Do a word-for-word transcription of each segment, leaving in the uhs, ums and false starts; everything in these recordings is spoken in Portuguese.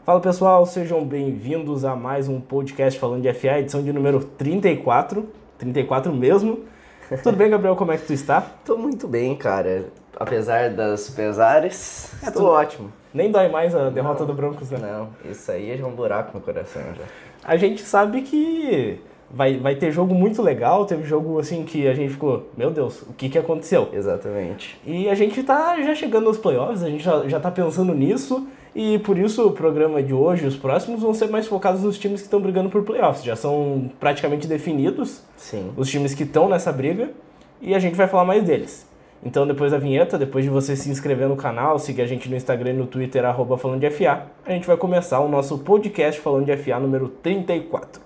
Fala pessoal, sejam bem-vindos a mais um podcast falando de F A, edição de número trinta e quatro, trinta e quatro mesmo. Tudo bem, Gabriel? Como é que tu está? Tô muito bem, cara. Apesar das pesares, É, tô tu... ótimo. Nem dói mais a derrota não, do Broncos, né? Não, isso aí é um buraco no coração já. A gente sabe que vai, vai ter jogo muito legal, teve jogo assim que a gente ficou, meu Deus, o que que aconteceu? Exatamente. E a gente tá já chegando aos playoffs, a gente já, já tá pensando nisso, e por isso o programa de hoje e os próximos vão ser mais focados nos times que estão brigando por playoffs. Já são praticamente definidos. Sim. Os times que estão nessa briga, e a gente vai falar mais deles. Então, depois da vinheta, depois de você se inscrever no canal, seguir a gente no Instagram e no Twitter, arroba falando de F A, a gente vai começar o nosso podcast falando de F A número trinta e quatro.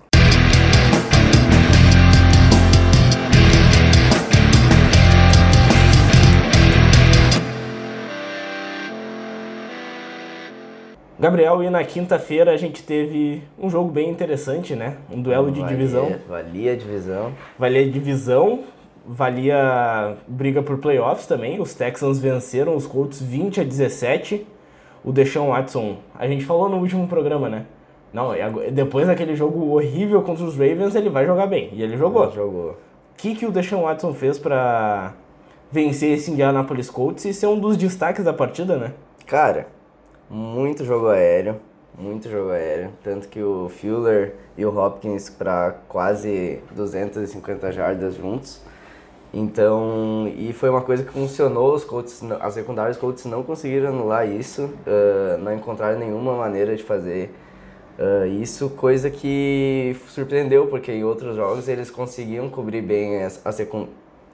Gabriel, e na quinta-feira a gente teve um jogo bem interessante, né? Um duelo de valia, divisão. Valia a divisão. Valia divisão, valia briga por playoffs também. Os Texans venceram os Colts vinte a dezessete. O Deshaun Watson, a gente falou no último programa, né? Não, depois daquele jogo horrível contra os Ravens, ele vai jogar bem. E ele jogou. Ele jogou. O que, que o Deshaun Watson fez pra vencer esse Indianapolis Colts e ser um dos destaques da partida, né? Cara, muito jogo aéreo. Muito jogo aéreo. Tanto que o Fuller e o Hopkins para quase duzentas e cinquenta jardas juntos. Então, e foi uma coisa que funcionou, os Colts, as secundárias Colts não conseguiram anular isso, uh, não encontraram nenhuma maneira de fazer uh, isso, coisa que surpreendeu, porque em outros jogos eles conseguiam cobrir bem a, a, secund...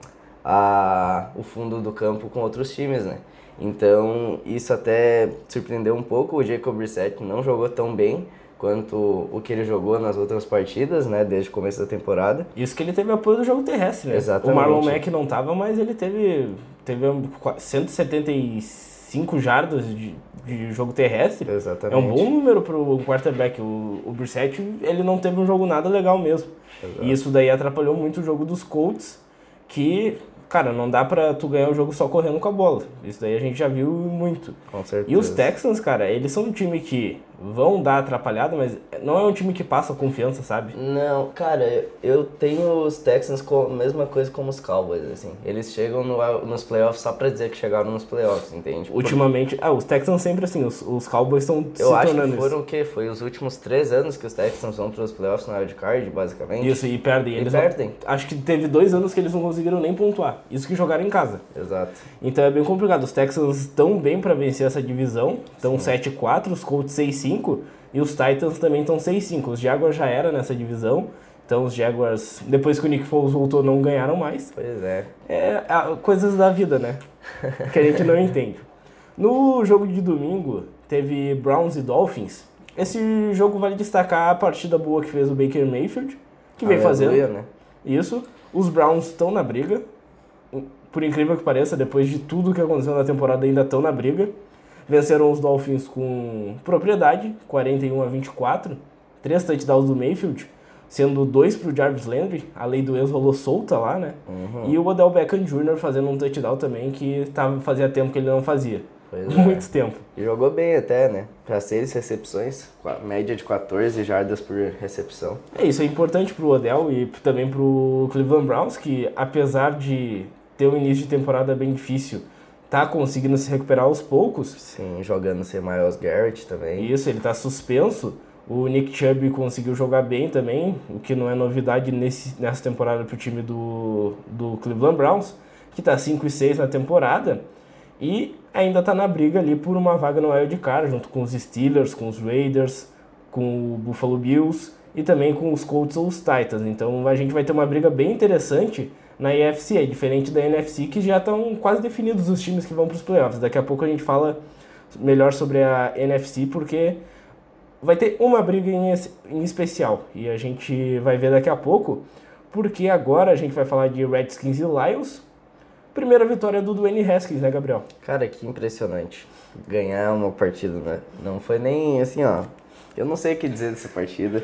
a o fundo do campo com outros times, né? Então, isso até surpreendeu um pouco, o Jacob Brissett não jogou tão bem quanto o que ele jogou nas outras partidas, né, desde o começo da temporada. Isso que ele teve apoio do jogo terrestre, né? Exatamente. O Marlon Mack não tava, mas ele teve, teve cento e setenta e cinco jardas de, de jogo terrestre. Exatamente. É um bom número pro quarterback. O, o Brissett, ele não teve um jogo nada legal mesmo. Exato. E isso daí atrapalhou muito o jogo dos Colts, que, cara, não dá pra tu ganhar o jogo só correndo com a bola. Isso daí a gente já viu muito. Com certeza. E os Texans, cara, eles são um time que vão dar atrapalhada, mas não é um time que passa confiança, sabe? Não, cara, eu tenho os Texans com a mesma coisa como os Cowboys, assim. Eles chegam no, nos playoffs só pra dizer que chegaram nos playoffs, entende? Ultimamente, ah, os Texans sempre assim, os, os Cowboys estão se Eu acho tornando que foram isso. o quê? Foi os últimos três anos que os Texans vão pros playoffs na wildcard, basicamente. Isso, e perdem. E Eles perdem. Não, acho que teve dois anos que eles não conseguiram nem pontuar. Isso que jogaram em casa. Exato. Então é bem complicado. Os Texans estão bem pra vencer essa divisão. Estão sete a quatro, os Colts seis a cinco. E os Titans também estão seis a cinco. Os Jaguars já eram nessa divisão. Então os Jaguars, depois que o Nick Foles voltou, não ganharam mais. Pois é. É a, coisas da vida, né? Que a gente não entende. No jogo de domingo, teve Browns e Dolphins. Esse jogo vale destacar a partida boa que fez o Baker Mayfield, que vem fazendo. Né? Isso. Os Browns estão na briga. Por incrível que pareça, depois de tudo que aconteceu na temporada, ainda estão na briga. Venceram os Dolphins com propriedade, quarenta e um a vinte e quatro. Três touchdowns do Mayfield, sendo dois pro Jarvis Landry. A lei do ex rolou solta lá, né? Uhum. E o Odell Beckham Júnior fazendo um touchdown também, que tava, fazia tempo que ele não fazia. Pois Muito é. tempo. E jogou bem até, né? Para seis recepções, média de quatorze jardas por recepção. É isso, é importante pro Odell e também pro Cleveland Browns, que apesar de ter um início de temporada bem difícil, tá conseguindo se recuperar aos poucos. Sim, jogando sem Myles Garrett também. Isso, ele tá suspenso. O Nick Chubb conseguiu jogar bem também, o que não é novidade nesse, nessa temporada pro time do, do Cleveland Browns, que tá cinco e seis na temporada. E ainda tá na briga ali por uma vaga no Wild Card, junto com os Steelers, com os Raiders, com o Buffalo Bills e também com os Colts ou os Titans. Então a gente vai ter uma briga bem interessante na A F C, é diferente da N F C, que já estão quase definidos os times que vão para os playoffs. Daqui a pouco a gente fala melhor sobre a N F C, porque vai ter uma briga em, em especial, e a gente vai ver daqui a pouco, porque agora a gente vai falar de Redskins e Lions. Primeira vitória do Dwayne Haskins, né, Gabriel? Cara, que impressionante. Ganhar uma partida, né? Não foi nem assim, ó. Eu não sei o que dizer dessa partida.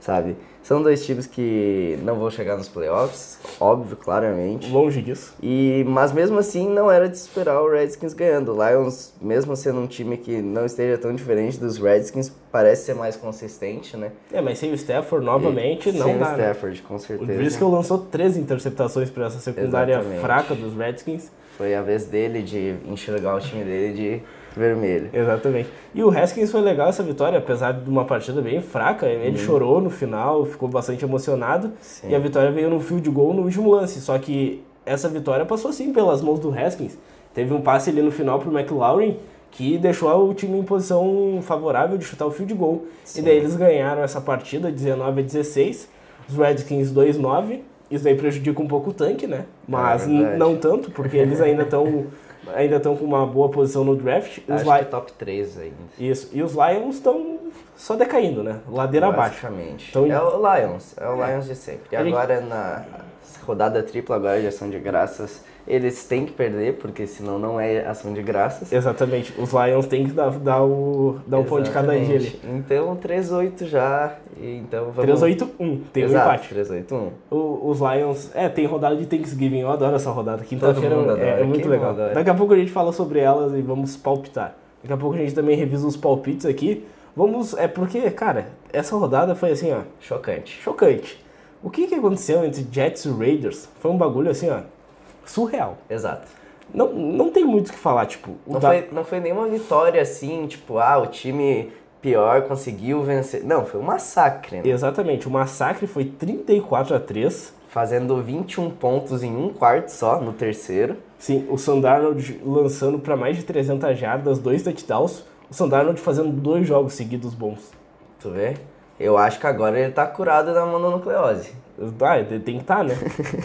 sabe? São dois times que não vão chegar nos playoffs, óbvio, claramente. Longe disso. E, mas mesmo assim, não era de esperar o Redskins ganhando. O Lions, mesmo sendo um time que não esteja tão diferente dos Redskins, parece ser mais consistente, né? É, mas sem o Stafford, novamente, e não sem dá. Sem o Stafford, né? Com certeza. O Driscoll lançou três interceptações para essa secundária Exatamente. fraca dos Redskins. Foi a vez dele de enxergar o time dele de vermelho. Exatamente. E o Haskins foi legal essa vitória, apesar de uma partida bem fraca. Ele hum. chorou no final, ficou bastante emocionado. Sim. E a vitória veio no field goal no último lance. Só que essa vitória passou sim pelas mãos do Haskins. Teve um passe ali no final pro McLaurin que deixou o time em posição favorável de chutar o field goal. Sim. E daí eles ganharam essa partida dezenove a dezesseis. Os Redskins dois a nove. Isso daí prejudica um pouco o tanque, né? Mas é não tanto, porque eles ainda estão ainda estão com uma boa posição no draft. Os Acho Li... que top três ainda. Isso. E os Lions estão só decaindo, né? Ladeira abaixo. Então, é o Lions. É o Lions de sempre. E agora gente... na rodada tripla, agora de ação de graças, eles têm que perder, porque senão não é ação de graças. Exatamente. Os Lions têm que dar, dar o, dar um ponto de cada dia ali. Então, três a oito já. E então vamos... três a oito a um. Tem Exato, um empate. três a oito a um. O, os Lions... É, tem rodada de Thanksgiving. Eu adoro essa rodada. Quinta-feira é, é muito Quem legal. adora? Daqui a pouco a gente fala sobre elas e vamos palpitar. Daqui a pouco a gente também revisa os palpites aqui. Vamos... É porque, cara, essa rodada foi assim, ó... Chocante. Chocante. O que, que aconteceu entre Jets e Raiders foi um bagulho assim, ó... surreal. Exato. Não, não tem muito o que falar, tipo... Não, da... foi, não foi nenhuma vitória assim, tipo, ah, o time pior conseguiu vencer. Não, foi um massacre, né? Exatamente, o massacre foi trinta e quatro a três. Fazendo vinte e um pontos em um quarto só, no terceiro. Sim, o Sam Darnold lançando para mais de trezentas jardas, dois touchdowns. O Sam Darnold fazendo dois jogos seguidos bons. Tu vê? Eu acho que agora ele tá curado da mononucleose. Ah, ele tem que estar, tá, né?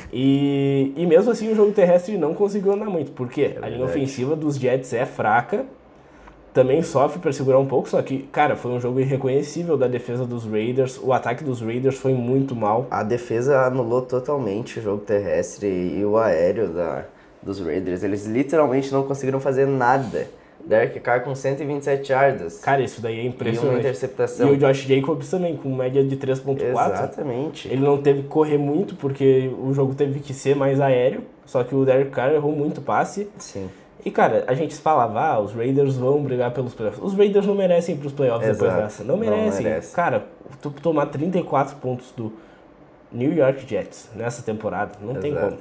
e, e mesmo assim o jogo terrestre não conseguiu andar muito, porque é a linha ofensiva dos Jets é fraca, também sofre para segurar um pouco, só que, cara, foi um jogo irreconhecível da defesa dos Raiders, o ataque dos Raiders foi muito mal. A defesa anulou totalmente o jogo terrestre e o aéreo da, dos Raiders, eles literalmente não conseguiram fazer nada. Derek Carr com cento e vinte e sete yardas. Cara, isso daí é impressionante. E uma interceptação. E o Josh Jacobs também, com média de três ponto quatro. Exatamente. Ele não teve que correr muito, porque o jogo teve que ser mais aéreo. Só que o Derek Carr errou muito passe. Sim. E, cara, a gente falava, ah, os Raiders vão brigar pelos playoffs. Os Raiders não merecem ir pros playoffs Exato. depois dessa. Não merecem. Não merece. Cara, tu tomar trinta e quatro pontos do New York Jets nessa temporada, não Exato. tem como.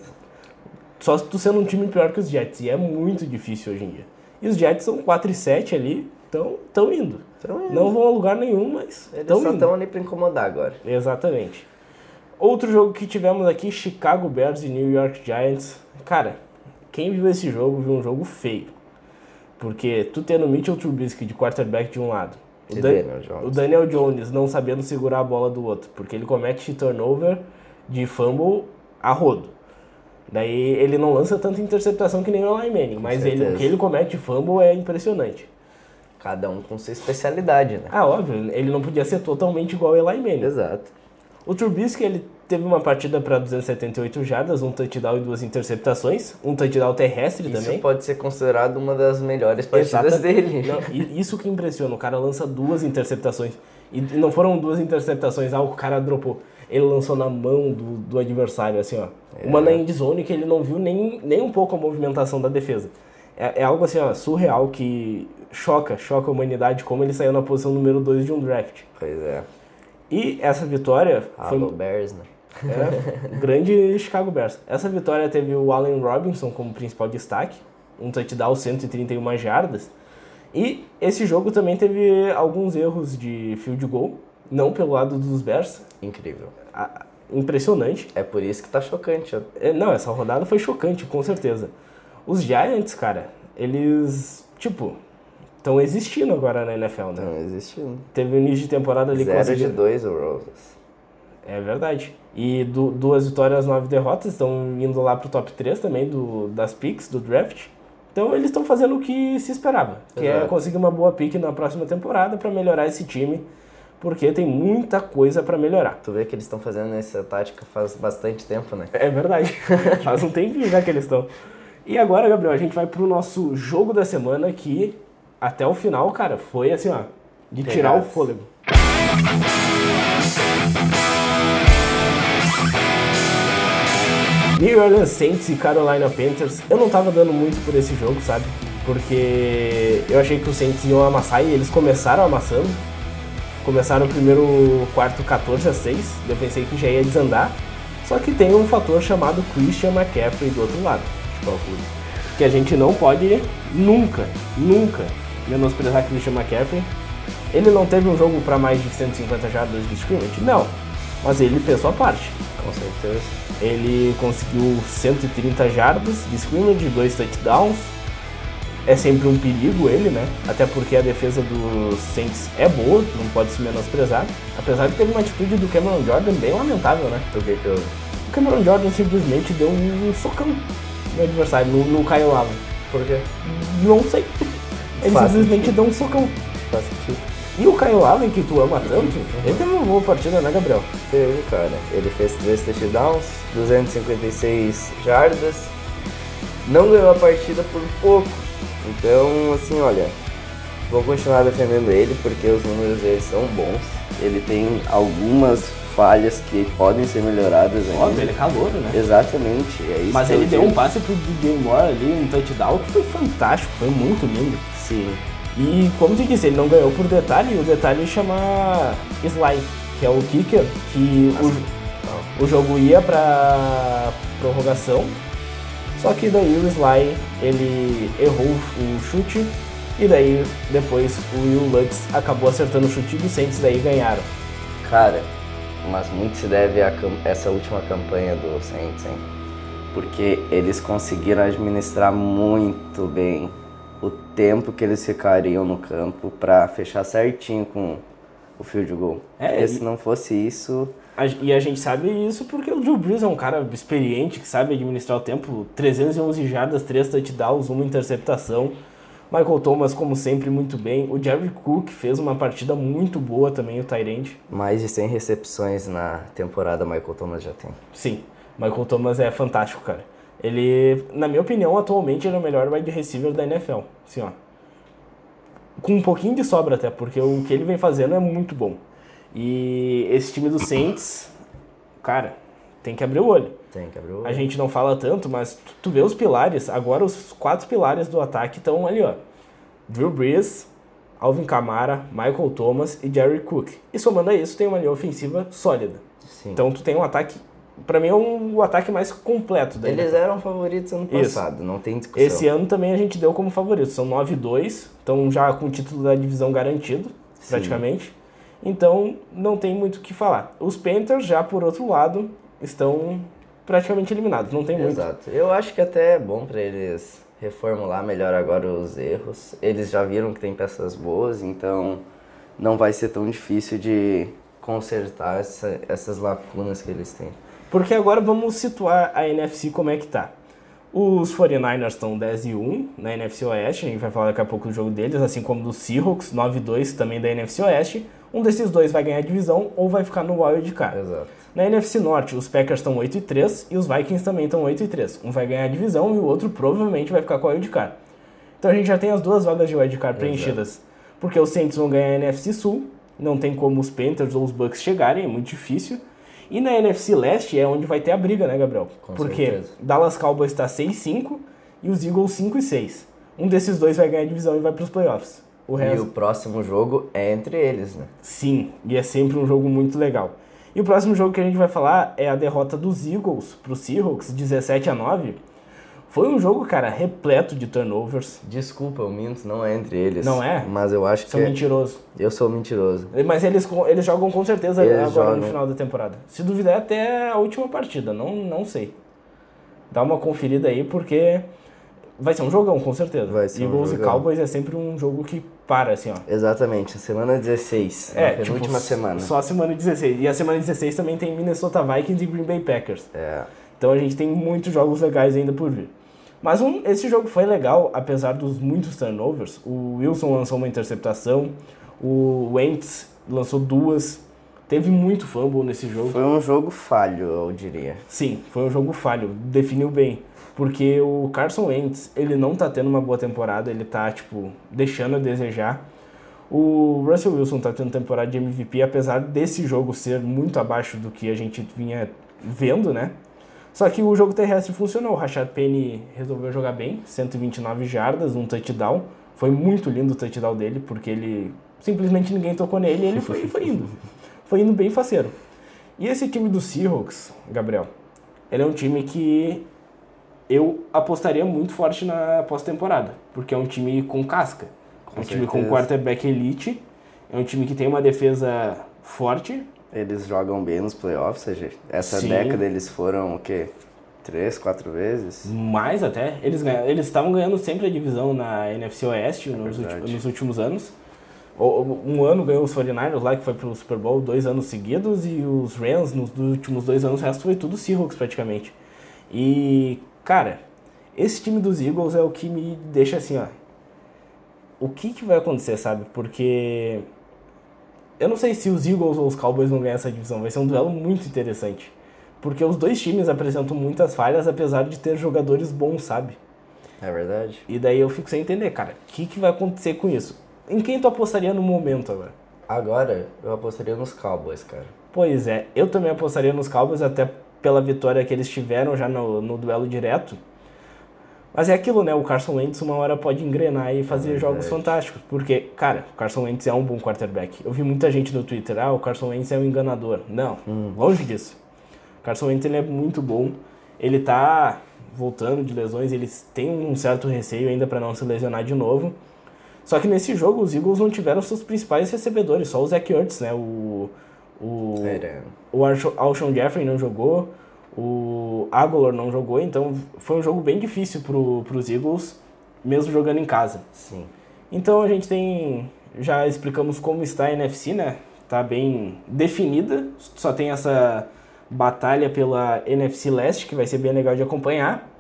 Só se tu sendo um time pior que os Jets. E é muito difícil hoje em dia. E os Jets são quatro e sete ali, então estão indo. indo. Não vão a lugar nenhum, mas eles só estão ali para incomodar agora. Exatamente. Outro jogo que tivemos aqui, Chicago Bears e New York Giants. Cara, quem viu esse jogo, viu um jogo feio. Porque tu tendo Mitchell Trubisky de quarterback de um lado, o, Dan Daniel Jones. o Daniel Jones não sabendo segurar a bola do outro, porque ele comete turnover de fumble a rodo. Daí ele não lança tanta interceptação que nem o Eli Manning, mas ele, o que ele comete de fumble é impressionante. Cada um com sua especialidade, né? Ah, óbvio, ele não podia ser totalmente igual o Eli Manning. Exato. O Trubisky, ele teve uma partida para duzentas e setenta e oito jardas, um touchdown e duas interceptações, um touchdown terrestre isso também. Isso pode ser considerado uma das melhores partidas Exato. dele. Não, isso que impressiona, o cara lança duas interceptações. E não foram duas interceptações, ah, o cara dropou. Ele lançou na mão do, do adversário, assim, ó. É. Uma na endzone que ele não viu nem, nem um pouco a movimentação da defesa. É, é algo assim, ó, surreal, que choca, choca a humanidade, como ele saiu na posição número dois de um draft. Pois é. E essa vitória... foi o Bears, né? É, grande Chicago Bears. Essa vitória teve o Allen Robinson como principal destaque, um touchdown, cento e trinta e uma jardas. E esse jogo também teve alguns erros de field goal, não pelo lado dos Bears. Incrível. Ah, impressionante. É por isso que tá chocante. Ó. É, não, essa rodada foi chocante, com certeza. Os Giants, cara, eles, tipo, estão existindo agora na N F L, né? Estão existindo. Teve um início de temporada ali... zero de dois o Roses. É verdade. E du duas vitórias, nove derrotas, estão indo lá pro top três também do, das picks, do draft. Então eles estão fazendo o que se esperava, que Exato. é conseguir uma boa pick na próxima temporada para melhorar esse time, porque tem muita coisa para melhorar. Tu vê que eles estão fazendo essa tática faz bastante tempo, né? É verdade. Faz um tempinho já que eles estão. E agora, Gabriel, a gente vai pro nosso jogo da semana, que até o final, cara, foi assim, ó, de tirar Pegados. o fôlego. New Orleans Saints e Carolina Panthers, eu não tava dando muito por esse jogo, sabe? Porque eu achei que os Saints iam amassar e eles começaram amassando. Começaram o primeiro quarto quatorze a seis, eu pensei que já ia desandar. Só que tem um fator chamado Christian McCaffrey do outro lado, tipo, que a gente não pode nunca, nunca menosprezar Christian McCaffrey. Ele não teve um jogo para mais de cento e cinquenta jardas de scrimmage? Não, mas ele fez sua parte. Com certeza. Ele conseguiu cento e trinta jardas de scrimmage, dois touchdowns. É sempre um perigo ele, né? Até porque a defesa dos Saints é boa, não pode se menosprezar. Apesar de ter uma atitude do Cameron Jordan bem lamentável, né? O que que eu... O Cameron Jordan simplesmente deu um socão no adversário, no, no Kyle Allen. Por quê? Não sei. Ele Faz simplesmente sentido. deu um socão. Faz sentido. E o Kyle Allen, que tu ama tanto, ele teve uma boa partida, né, Gabriel? Teve, cara. Ele fez três touchdowns, duzentas e cinquenta e seis jardas. Não ganhou a partida por pouco. Então, assim, olha, vou continuar defendendo ele porque os números dele são bons. Ele tem algumas falhas que podem ser melhoradas ainda. Óbvio, ele é calouro, né? Exatamente, é isso. Mas que ele eu deu digo. um passe pro D J Moore ali, um touchdown, que foi fantástico, foi muito lindo. Sim. E como tu disse, ele não ganhou por detalhe, e o detalhe chama Sly, que é o kicker, que o, o jogo ia pra prorrogação, só que daí o Sly, ele errou o chute, e daí depois o Will Lutz acabou acertando o chute do Saints, daí ganharam. Cara, mas muito se deve a cam- essa última campanha do Saints, hein? Porque eles conseguiram administrar muito bem o tempo que eles ficariam no campo pra fechar certinho com o field goal. É, Porque e- se não fosse isso, A- E a gente sabe isso porque o Drew Brees é um cara experiente, que sabe administrar o tempo. trezentas e onze jardas, três touchdowns, uma interceptação. Michael Thomas, como sempre, muito bem. O Jerry Cook fez uma partida muito boa também, o tight end. mais de cem recepções na temporada Michael Thomas já tem. Sim, Michael Thomas é fantástico, cara. Ele, na minha opinião, atualmente ele é o melhor wide receiver da N F L. Assim, ó. Com um pouquinho de sobra até, porque o que ele vem fazendo é muito bom. E esse time do Saints, cara, tem que abrir o olho. Tem que abrir o A gente não fala tanto, mas tu, tu vê os pilares, agora os quatro pilares do ataque estão ali, ó. Drew Brees, Alvin Kamara, Michael Thomas e Jerry Cook. E somando a isso, tem uma linha ofensiva sólida. Sim. Então tu tem um ataque, pra mim é um, o ataque mais completo da Eles N F L. eram favoritos ano Isso. passado, não tem discussão. Esse ano também a gente deu como favorito. São nove e dois, estão já com o título da divisão garantido, Sim. praticamente. Então não tem muito o que falar. Os Panthers, já por outro lado, estão praticamente eliminados, não tem muito. Exato. Eu acho que até é bom pra eles reformular melhor agora os erros. Eles já viram que tem peças boas, então não vai ser tão difícil de consertar essa- essas lacunas que eles têm. Porque agora vamos situar a N F C como é que tá. Os quarenta e nine ers estão dez e um na N F C Oeste, a gente vai falar daqui a pouco do jogo deles, assim como dos Seahawks, nove e dois também da N F C Oeste. Um desses dois vai ganhar a divisão ou vai ficar no wild card. Exato. Na N F C Norte, os Packers estão oito e três e os Vikings também estão oito e três. Um vai ganhar a divisão e o outro provavelmente vai ficar com a wild card. Então a gente já tem as duas vagas de wild card preenchidas. Porque os Saints vão ganhar a N F C Sul, não tem como os Panthers ou os Bucks chegarem, é muito difícil. E na N F C Leste é onde vai ter a briga, né, Gabriel? Com Porque certeza. Dallas Cowboys está seis e cinco e os Eagles cinco e seis. Um desses dois vai ganhar a divisão e vai para os playoffs. O E resto... o próximo jogo é entre eles, né? Sim, e é sempre um jogo muito legal. E o próximo jogo que a gente vai falar é a derrota dos Eagles para os Seahawks, dezessete a nove. Foi um jogo, cara, repleto de turnovers. Desculpa, eu minto, não é entre eles. Não é? Mas eu acho que São é- mentirosos. eu sou mentiroso. Mas eles, eles jogam com certeza Eles agora no jogam. final da temporada. Se duvidar, até a última partida. Não, não sei. Dá uma conferida aí, porque vai ser um jogão, com certeza. Vai ser um Eagles e jogão. Cowboys é sempre um jogo que para, assim, ó. Exatamente, a semana dezesseis, É, na penúltima tipo, semana. Só a semana dezesseis. E a semana dezesseis também tem Minnesota Vikings e Green Bay Packers. É, Então a gente tem muitos jogos legais ainda por vir. Mas um, esse jogo foi legal, apesar dos muitos turnovers. O Wilson lançou uma interceptação, o Wentz lançou duas. Teve muito fumble nesse jogo. foi um jogo falho, eu diria. Sim, foi um jogo falho, definiu bem. Porque o Carson Wentz, ele não tá tendo uma boa temporada, ele tá, tipo, deixando a desejar. O Russell Wilson tá tendo temporada de M V P, apesar desse jogo ser muito abaixo do que a gente vinha vendo, né? Só que o jogo terrestre funcionou. O Rashad Penny resolveu jogar bem, cento e vinte e nove jardas, um touchdown. Foi muito lindo o touchdown dele, porque ele simplesmente ninguém tocou nele e ele foi, foi indo. Foi indo bem faceiro. E esse time do Seahawks, Gabriel, ele é um time que eu apostaria muito forte na pós-temporada, porque é um time com casca. É um time com quarterback elite, é um time que tem uma defesa forte. Eles jogam bem nos playoffs, ou seja, essa Sim. década eles foram o quê? Três, quatro vezes? Mais até. Eles ganham, eles estavam ganhando sempre a divisão na N F C Oeste é nos, ulti, nos últimos anos. Um ano ganhou os quarenta e nine ers lá, que foi pro Super Bowl dois anos seguidos, e os Rams nos últimos dois anos, o resto foi tudo Seahawks praticamente. E, cara, esse time dos Eagles é o que me deixa assim, ó. O que que vai acontecer, sabe? Porque eu não sei se os Eagles ou os Cowboys vão ganhar essa divisão. Vai ser um duelo muito interessante. Porque os dois times apresentam muitas falhas, apesar de ter jogadores bons, sabe? É verdade. E daí eu fico sem entender, cara. O que que vai acontecer com isso? Em quem tu apostaria no momento agora? Agora, eu apostaria nos Cowboys, cara. Pois é, eu também apostaria nos Cowboys, até pela vitória que eles tiveram já no, no duelo direto. Mas é aquilo, né? O Carson Wentz uma hora pode engrenar e fazer é jogos fantásticos. Porque, cara, o Carson Wentz é um bom quarterback. Eu vi muita gente no Twitter, ah, o Carson Wentz é um enganador. Não, hum. longe disso. O Carson Wentz ele é muito bom. Ele tá voltando de lesões, eles têm um certo receio ainda para não se lesionar de novo. Só que nesse jogo os Eagles não tiveram seus principais recebedores, só o Zach Ertz, né? O, o, o Alshon Jeffrey não jogou, o Agholor não jogou, então foi um jogo bem difícil pro, pros Eagles, mesmo jogando em casa. Sim. Então a gente tem, já explicamos como está a N F C, né? Tá bem definida, só tem essa batalha pela N F C Leste, que vai ser bem legal de acompanhar.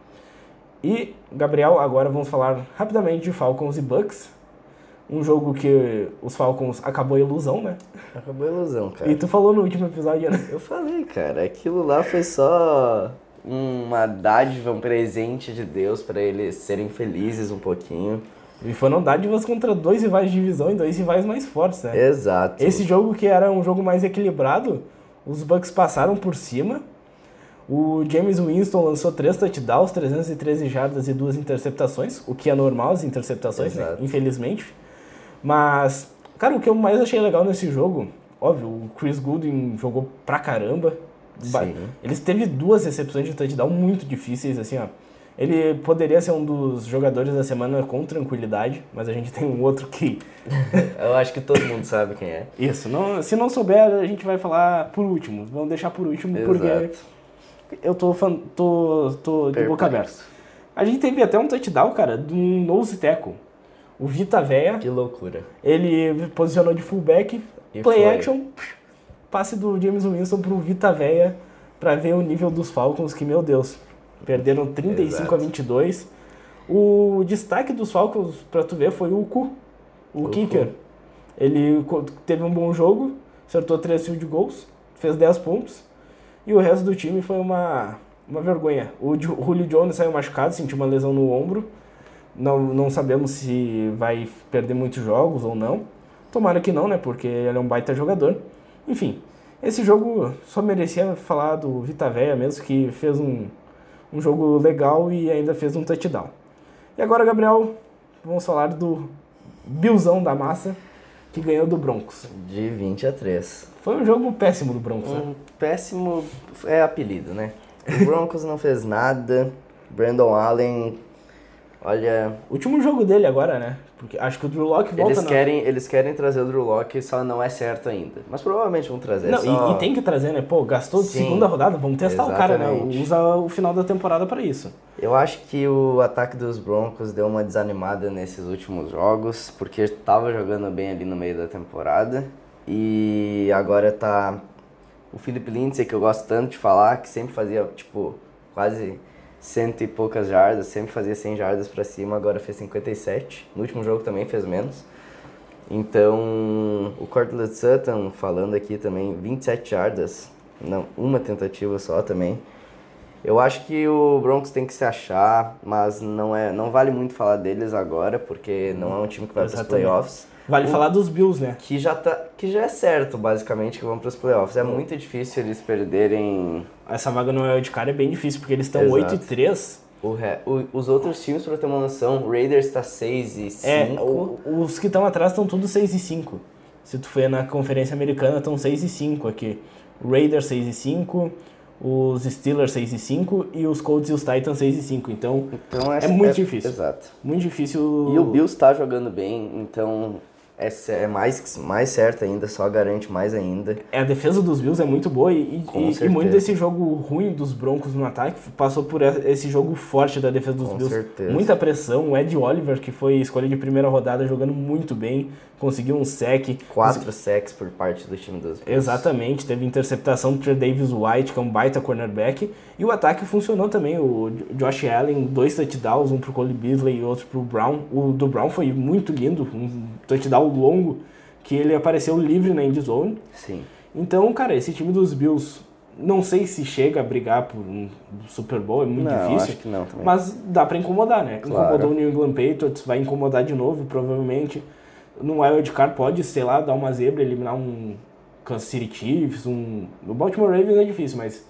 E, Gabriel, agora vamos falar rapidamente de Falcons e Bucks. Um jogo que os Falcons acabou a ilusão, né? Acabou a ilusão, cara. E tu falou no último episódio, né? Eu falei, cara, aquilo lá foi só uma dádiva, um presente de Deus para eles serem felizes um pouquinho. E foram dádivas contra dois rivais de divisão e dois rivais mais fortes, né? Exato. Esse jogo que era um jogo mais equilibrado, os Bucks passaram por cima. O James Winston lançou três touchdowns, trezentas e treze jardas e duas interceptações, o que é normal, as interceptações, né? Infelizmente. Mas, cara, o que eu mais achei legal nesse jogo, óbvio, o Chris Goodwin jogou pra caramba. Sim. Ele teve duas recepções de touchdown muito difíceis, assim, ó. Ele poderia ser um dos jogadores da semana com tranquilidade, mas a gente tem um outro que... Eu acho que todo mundo sabe quem é. Isso, não, se não souber, a gente vai falar por último. Vamos deixar por último, Exato. Porque eu tô, fan... tô, tô de boca aberta. A gente teve até um touchdown, cara, de um nose tackle. O Vita Véia. Que loucura. Ele posicionou de fullback, e play foi. action, passe do James Winston pro Vita Véia pra ver o nível dos Falcons, que, meu Deus, perderam trinta e cinco a vinte e dois. O destaque dos Falcons, pra tu ver, foi o Ku, o, o kicker. Ku. Ele teve um bom jogo, acertou três field goals, fez dez pontos, e o resto do time foi uma, uma vergonha. O Julio Jones saiu machucado, sentiu uma lesão no ombro. Não, não sabemos se vai perder muitos jogos ou não. Tomara que não, né? Porque ele é um baita jogador. Enfim, esse jogo só merecia falar do Vita Véia mesmo, que fez um, um jogo legal e ainda fez um touchdown. E agora, Gabriel, vamos falar do Billzão da massa, que ganhou do Broncos. De vinte a três. Foi um jogo péssimo do Broncos, um né? Péssimo é apelido, né? O Broncos não fez nada. Brandon Allen... Olha... Último jogo dele agora, né? Porque acho que o Drew Lock volta... Eles querem, eles querem trazer o Drew Lock, só não é certo ainda. Mas provavelmente vão trazer. Não, só... e, e tem que trazer, né? Pô, gastou de Sim, segunda rodada, vamos testar exatamente. o cara, né? Usa o final da temporada pra isso. Eu acho que o ataque dos Broncos deu uma desanimada nesses últimos jogos, porque tava jogando bem ali no meio da temporada. E agora tá o Philip Lindsay, que eu gosto tanto de falar, que sempre fazia, tipo, quase... cento e poucas jardas, sempre fazia cem jardas pra cima, agora fez cinquenta e sete. No último jogo também fez menos. Então, o Courtland Sutton falando aqui também, vinte e sete jardas, não, uma tentativa só também. Eu acho que o Broncos tem que se achar, mas não, é, não vale muito falar deles agora, porque não é um time que vai para os playoffs. Vale o, falar dos Bills, né? Que já, tá, que já é certo, basicamente, que vão para os playoffs. É muito difícil eles perderem... Essa vaga no wildcard é bem difícil, porque eles estão oito e três. O re... o, os outros times, pra ter uma noção, o Raiders está seis e cinco. É, o, os que estão atrás estão todos seis e cinco. Se tu for na Conferência Americana, estão seis e cinco aqui. O Raiders seis e cinco, os Steelers seis e cinco e os Colts e os Titans seis e cinco. Então, então é, é muito é, difícil. Exato. Muito difícil. E o Bills está jogando bem, então é, é mais, mais certo ainda, só garante mais ainda. É, a defesa dos Bills é muito boa e, e, e muito desse jogo ruim dos Broncos no ataque passou por esse jogo forte da defesa dos Com Bills. certeza. Muita pressão. O Ed Oliver, que foi escolha de primeira rodada, jogando muito bem, conseguiu um sec. Quatro consegui... sacks por parte do time dos Bills. Exatamente, teve interceptação do Tre'Davious White, que é um baita cornerback, e o ataque funcionou também. O Josh Allen, dois touchdowns, um pro Cole Beasley e outro pro Brown. O do Brown foi muito lindo, um touchdown longo, que ele apareceu livre na end zone. Sim. Então, cara, esse time dos Bills, não sei se chega a brigar por um Super Bowl, é muito não, difícil. Acho que não também. Mas dá pra incomodar, né? Claro. Incomodou o New England Patriots, vai incomodar de novo, provavelmente. No Wild Card pode, sei lá, dar uma zebra, eliminar um Kansas City Chiefs, um... O Baltimore Ravens é difícil, mas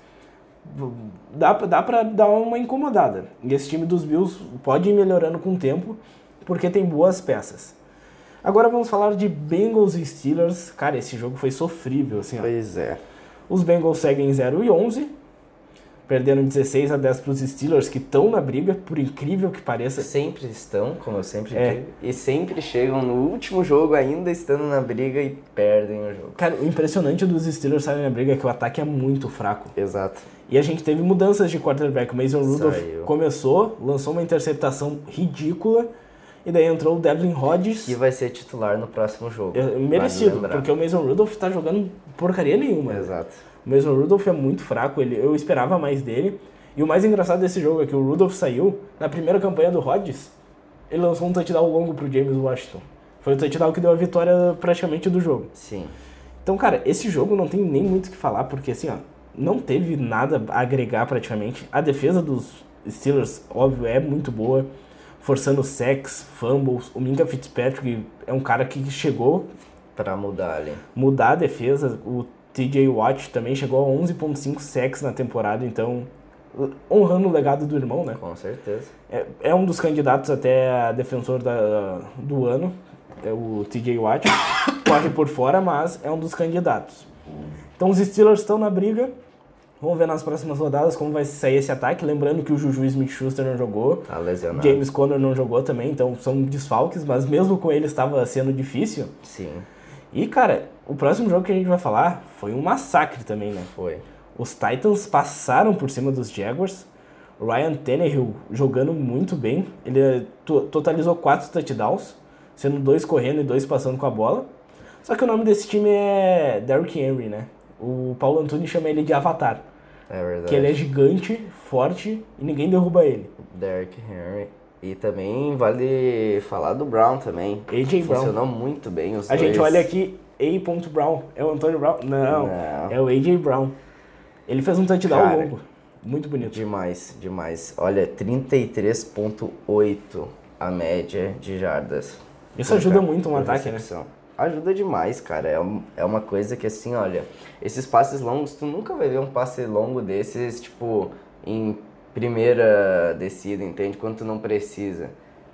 dá, dá pra dar uma incomodada. E esse time dos Bills pode ir melhorando com o tempo, porque tem boas peças. Agora vamos falar de Bengals e Steelers. Cara, esse jogo foi sofrível, assim, ó. Pois é. Os Bengals seguem zero e onze, perderam dezesseis a dez para os Steelers, que estão na briga, por incrível que pareça. Sempre estão, como eu sempre é. digo, e sempre chegam no último jogo ainda estando na briga e perdem o jogo. Cara, o impressionante dos Steelers estarem na briga é que o ataque é muito fraco. Exato. E a gente teve mudanças de quarterback. O Mason Rudolph Saiu. começou, lançou uma interceptação ridícula, e daí entrou o Devlin Hodges. Que vai ser titular no próximo jogo. É, merecido, vale porque o Mason Rudolph tá jogando porcaria nenhuma. Exato. O Mason Rudolph é muito fraco, ele, eu esperava mais dele. E o mais engraçado desse jogo é que o Rudolph saiu, na primeira campanha do Hodges, ele lançou um touchdown longo pro James Washington. Foi o touchdown que deu a vitória praticamente do jogo. Sim. Então, cara, esse jogo não tem nem muito o que falar, porque assim, ó, não teve nada a agregar praticamente. A defesa dos Steelers, óbvio, é muito boa, forçando sacks, fumbles. O Minka Fitzpatrick é um cara que chegou pra mudar ali. Mudar a defesa. O T J Watt também chegou a onze vírgula cinco sacks na temporada, então honrando o legado do irmão, né? Com certeza. É, é um dos candidatos até a defensor da, do ano, é o T J Watt. Corre por fora, mas é um dos candidatos. Então os Steelers estão na briga. Vamos ver nas próximas rodadas como vai sair esse ataque. Lembrando que o Juju Smith-Schuster não jogou. Tá lesionado. James Conner não jogou também, então são desfalques, mas mesmo com ele estava sendo difícil. Sim. E, cara, o próximo jogo que a gente vai falar foi um massacre também, né? Foi. Os Titans passaram por cima dos Jaguars. O Ryan Tannehill jogando muito bem. Ele totalizou quatro touchdowns, sendo dois correndo e dois passando com a bola. Só que o nome desse time é Derrick Henry, né? O Paulo Antunes chama ele de Avatar. É verdade. Que ele é gigante, forte e ninguém derruba ele. Derrick Henry. E também vale falar do Brown também. A J Brown. Funcionou muito bem os A dois. gente olha aqui, A. Brown. É o Antônio Brown? Não, Não. é o A J Brown. Ele fez um touchdown Cara, longo. Muito bonito. Demais, demais. Olha, trinta e três vírgula oito a média de jardas. Isso ajuda muito um ataque, recepção. né? Ajuda demais, cara. É, um, é uma coisa que assim, olha, esses passes longos, tu nunca vai ver um passe longo desses, tipo, em primeira descida, entende? Quando tu não precisa.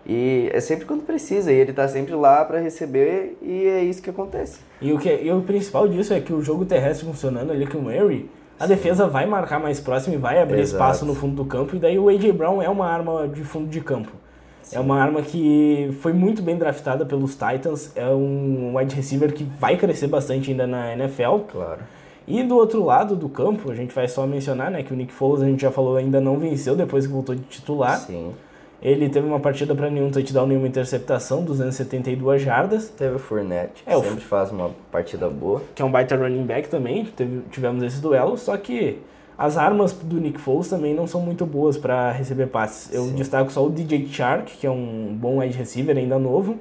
E é sempre quando precisa, e ele tá sempre lá pra receber, e é isso que acontece. E o, que, e o principal disso é que o jogo terrestre funcionando ali com o Henry, a Sim. defesa vai marcar mais próximo e vai abrir Exato. espaço no fundo do campo, e daí o A J Brown é uma arma de fundo de campo. Sim. É uma arma que foi muito bem draftada pelos Titans, é um wide receiver que vai crescer bastante ainda na N F L. Claro. E do outro lado do campo, a gente vai só mencionar, né, que o Nick Foles, a gente já falou, ainda não venceu depois que voltou de titular. Sim. Ele teve uma partida para nenhum touchdown, nenhuma interceptação, duzentas e setenta e duas jardas. Teve o Fournette, que é, sempre o... faz uma partida boa. Que é um baita running back também, teve, tivemos esse duelo, só que as armas do Nick Foles também não são muito boas para receber passes. Eu Sim. destaco só o D J Chark, que é um bom wide receiver ainda novo.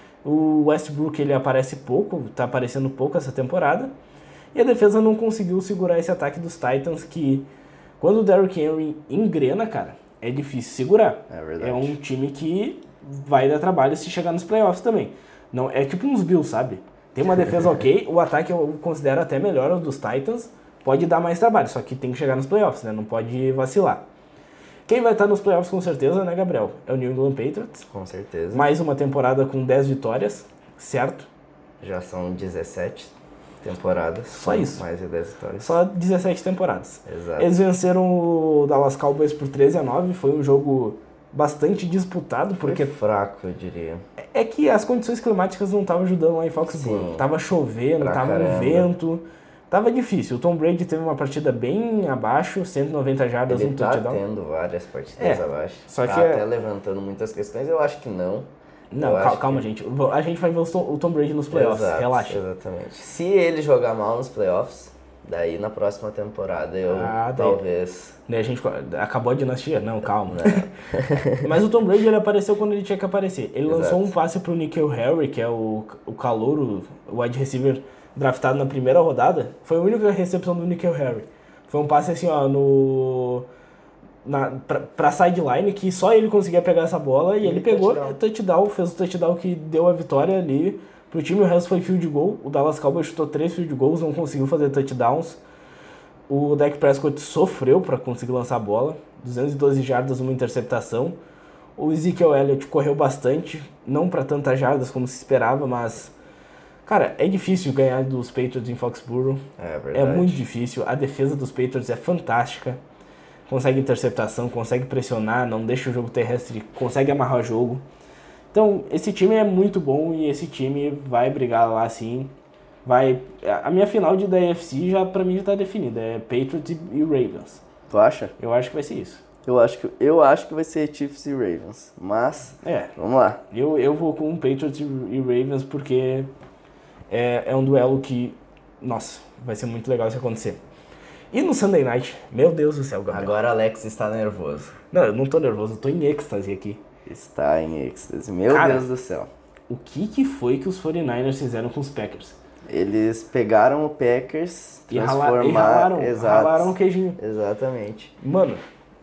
O Westbrook, ele aparece pouco, tá aparecendo pouco essa temporada. E a defesa não conseguiu segurar esse ataque dos Titans, que quando o Derrick Henry engrena, cara, é difícil segurar. É verdade. É um time que vai dar trabalho se chegar nos playoffs também. Não, é tipo uns Bills, sabe? Tem uma defesa ok, o ataque eu considero até melhor o dos Titans, pode dar mais trabalho, só que tem que chegar nos playoffs, né? Não pode vacilar. Quem vai estar nos playoffs com certeza, né, Gabriel? É o New England Patriots. Com certeza. Mais uma temporada com dez vitórias, certo? Já são dezessete temporadas. Só isso. Mais de dez vitórias. Só dezessete temporadas. Exato. Eles venceram o Dallas Cowboys por treze a nove, foi um jogo bastante disputado, porque... Foi fraco, eu diria. É que as condições climáticas não estavam ajudando lá em Foxborough. Sim. Tava chovendo, Pra tava caramba. um vento, tava difícil. O Tom Brady teve uma partida bem abaixo, cento e noventa jardas, Ele um tá touchdown. tendo várias partidas É, abaixo. só tá que até é- levantando muitas questões, eu acho que não. Não, Eu cal- acho calma, que- gente. A gente vai ver o Tom, o Tom Brady nos playoffs, Exato, relaxa. Exatamente. Se ele jogar mal nos playoffs, daí na próxima temporada eu Ah, daí- talvez... Né, a gente acabou a dinastia? Não, calma. Né? Mas o Tom Brady ele apareceu quando ele tinha que aparecer. Ele Exato. lançou um passe pro N'Keal Harry, que é o, o calouro, o wide receiver draftado na primeira rodada. Foi a única recepção do N'Keal Harry. Foi um passe assim, ó, no... Na, pra, pra sideline, que só ele conseguia pegar essa bola, e E ele pegou touchdown. touchdown, fez o touchdown que deu a vitória ali pro time. O resto foi field goal. O Dallas Cowboys chutou três field goals, não conseguiu fazer touchdowns. O Dak Prescott sofreu para conseguir lançar a bola, duzentas e doze jardas, uma interceptação. O Ezekiel Elliott correu bastante, não para tantas jardas como se esperava, mas, cara, é difícil ganhar dos Patriots em Foxborough. É É verdade. muito difícil. A defesa dos Patriots é fantástica. Consegue interceptação, consegue pressionar, não deixa o jogo terrestre, consegue amarrar o jogo. Então, esse time é muito bom e esse time vai brigar lá sim. Vai, a minha final de da A F C já pra mim já tá definida, é Patriots e e Ravens. Tu acha? Eu acho que vai ser isso. Eu acho que, eu acho que vai ser Chiefs e Ravens, mas É, vamos lá. eu, eu vou com Patriots e e Ravens porque é, é um duelo que, nossa, vai ser muito legal se acontecer. E no Sunday Night, meu Deus do céu, Gabriel. Agora Alex está nervoso. Não, eu não tô nervoso, eu tô em êxtase aqui. Está em êxtase. Meu Cara. Deus do céu. O que que foi que os quarenta-niners fizeram com os Packers? Eles pegaram o Packers, E, rala, transformaram... e ralaram, Exato. ralaram o queijinho. Exatamente. Mano,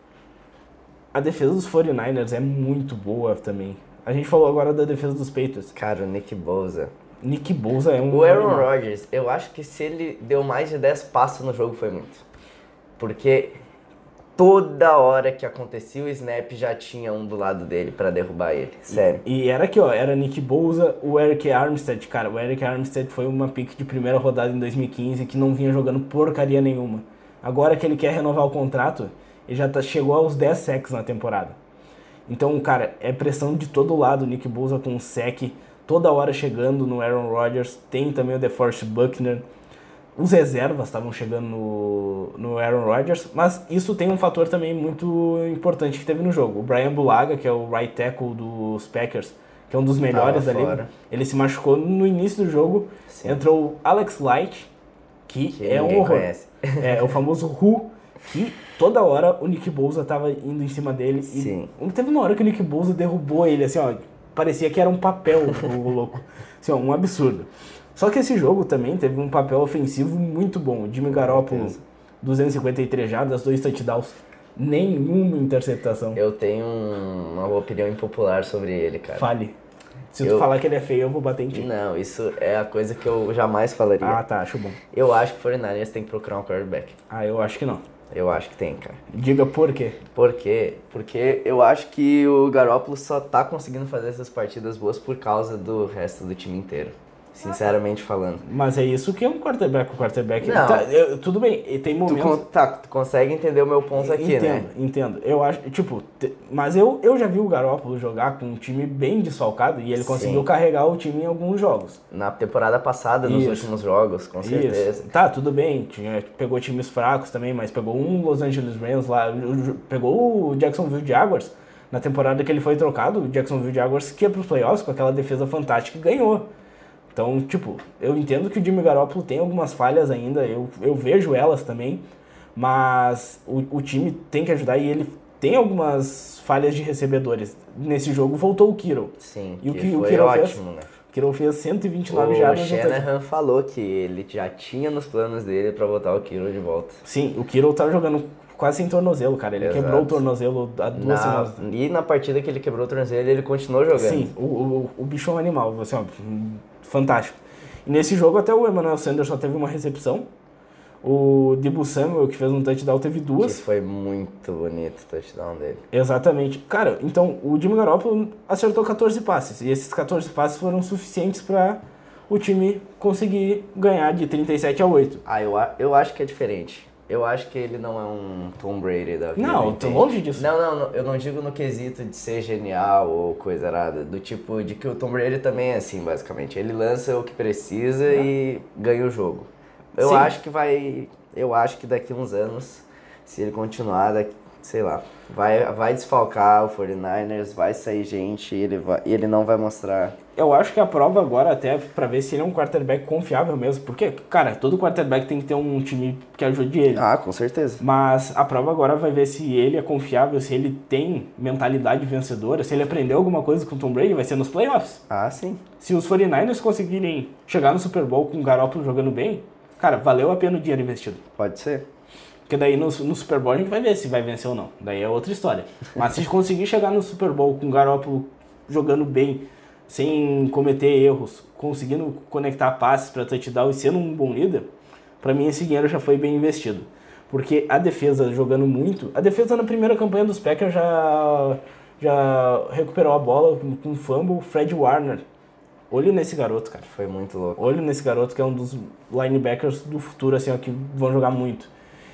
a defesa dos quarenta-niners é muito boa também. A gente falou agora da defesa dos Patriots. Cara, o Nick Bosa. Nick Bosa é um... O Aaron animal. Rodgers, eu acho que se ele deu mais de dez passos no jogo foi muito. Porque toda hora que acontecia o snap já tinha um do lado dele pra derrubar ele. Sério. E era aqui, ó, era Nick Bosa, o Eric Armstead, cara, o Eric Armstead foi uma pick de primeira rodada em dois mil e quinze que não vinha jogando porcaria nenhuma. Agora que ele quer renovar o contrato, ele já tá, chegou aos dez sacks na temporada. Então, cara, é pressão de todo lado, o Nick Bosa com sec, toda hora chegando no Aaron Rodgers, tem também o DeForest Buckner. Os reservas estavam chegando no, no Aaron Rodgers, mas isso tem um fator também muito importante que teve no jogo. O Brian Bulaga, que é o right tackle dos Packers, que é um dos melhores Tava ali, fora. ele se machucou no início do jogo. Sim. Entrou o Alex Light, que, Que é um ninguém horror. conhece. É o famoso Who, que toda hora o Nick Bosa tava indo em cima dele. Sim. E teve uma hora que o Nick Bosa derrubou ele, assim, ó, parecia que era um papel, o louco. Assim, ó, um absurdo. Só que esse jogo também teve um papel ofensivo muito bom. O Jimmy Garoppolo, duzentas e cinquenta e três jardas, dois touchdowns, nenhuma interceptação. Eu tenho um- uma opinião impopular sobre ele, cara. Fale. Se tu Eu- falar que ele é feio, eu vou bater em ti. Não, isso é a coisa que eu jamais falaria. Ah, tá, acho bom. Eu acho que o quarenta-niners tem que procurar um quarterback. Ah, eu acho que não. Eu acho que tem, cara. Diga por quê. Por quê? Porque eu acho que o Garoppolo só tá conseguindo fazer essas partidas boas por causa do resto do time inteiro. Sinceramente falando. Mas é isso que é um quarterback. O quarterback... Não. Tá, eu- tudo bem, e tem Tu, momentos... con- tá, tu consegue entender o meu ponto aqui, entendo, né? Entendo, eu acho, tipo, te- mas eu, eu já vi o Garoppolo jogar com um time bem desfalcado e ele Sim. conseguiu carregar o time em alguns jogos. Na temporada passada, nos Isso. últimos jogos, com certeza. Isso. Tá, tudo bem, tinha, pegou times fracos também, mas pegou um Los Angeles Rams lá, o- o- pegou o Jacksonville Jaguars na temporada que ele foi trocado, o Jacksonville Jaguars que ia pros playoffs com aquela defesa fantástica e ganhou. Então, tipo, eu entendo que o Jimmy Garoppolo tem algumas falhas ainda, eu, eu vejo elas também, mas o, o time tem que ajudar e ele tem algumas falhas de recebedores. Nesse jogo voltou o Kittle. Sim, E o que que o foi Kittle ótimo, fez? né? Kittle fez cento e vinte e nove O jardas. Shanahan falou que ele já tinha nos planos dele pra botar o Kittle de volta. Sim, o Kittle tá jogando quase sem tornozelo, cara. Ele Exato. quebrou o tornozelo há duas Na, semanas. e na partida que ele quebrou o tornozelo, ele continuou jogando. Sim, o, o, o bicho é um animal, assim, ó, fantástico. E nesse jogo até o Emmanuel Sanders só teve uma recepção. O Deebo Samuel, que fez um touchdown, teve duas. Que foi muito bonito o touchdown dele. Exatamente. Cara, então o Jimmy Garoppolo acertou catorze passes. E esses catorze passes foram suficientes para o time conseguir ganhar de trinta e sete a oito. Ah, eu, eu acho que é diferente. Eu acho que ele não é um Tom Brady da vida. Não, tô longe disso. Não, não, não, eu não digo no quesito de ser genial ou coisa errada. Do tipo de que o Tom Brady também é assim, basicamente. Ele lança o que precisa é. e ganha o jogo. Eu Sim. acho que vai. Eu acho que daqui uns anos, se ele continuar, daqui, sei lá, vai, vai desfalcar o forty-niners, vai sair gente e ele, vai, ele não vai mostrar. Eu acho que a prova agora, até pra ver se ele é um quarterback confiável mesmo, porque, cara, todo quarterback tem que ter um time que ajude ele. Ah, com certeza. Mas a prova agora vai ver se ele é confiável, se ele tem mentalidade vencedora, se ele aprendeu alguma coisa com o Tom Brady, vai ser nos playoffs. Ah, sim. Se os forty-niners conseguirem chegar no Super Bowl com o Garoppolo jogando bem, cara, valeu a pena o dinheiro investido. Pode ser. Porque daí no, no Super Bowl a gente vai ver se vai vencer ou não. Daí é outra história. Mas se conseguir chegar no Super Bowl com o Garoppolo jogando bem, sem cometer erros, conseguindo conectar passes para touchdown e sendo um bom líder, pra mim esse dinheiro já foi bem investido. Porque a defesa jogando muito... A defesa na primeira campanha dos Packers já, já recuperou a bola com um fumble. Fred Warner. Olho nesse garoto, cara. Foi muito louco. Olho nesse garoto que é um dos linebackers do futuro, assim, ó, que vão jogar muito.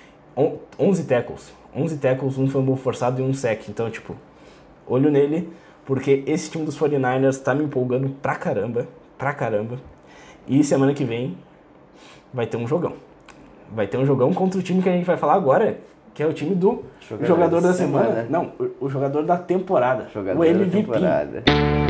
onze tackles. onze tackles, um fumble forçado e um sack. Então, tipo, olho nele, porque esse time dos forty-niners tá me empolgando pra caramba. Pra caramba. E semana que vem vai ter um jogão. Vai ter um jogão contra o time que a gente vai falar agora, que é o time do jogador, jogador da semana. semana. Não, o, o jogador da temporada. Jogador o M V P. Da temporada.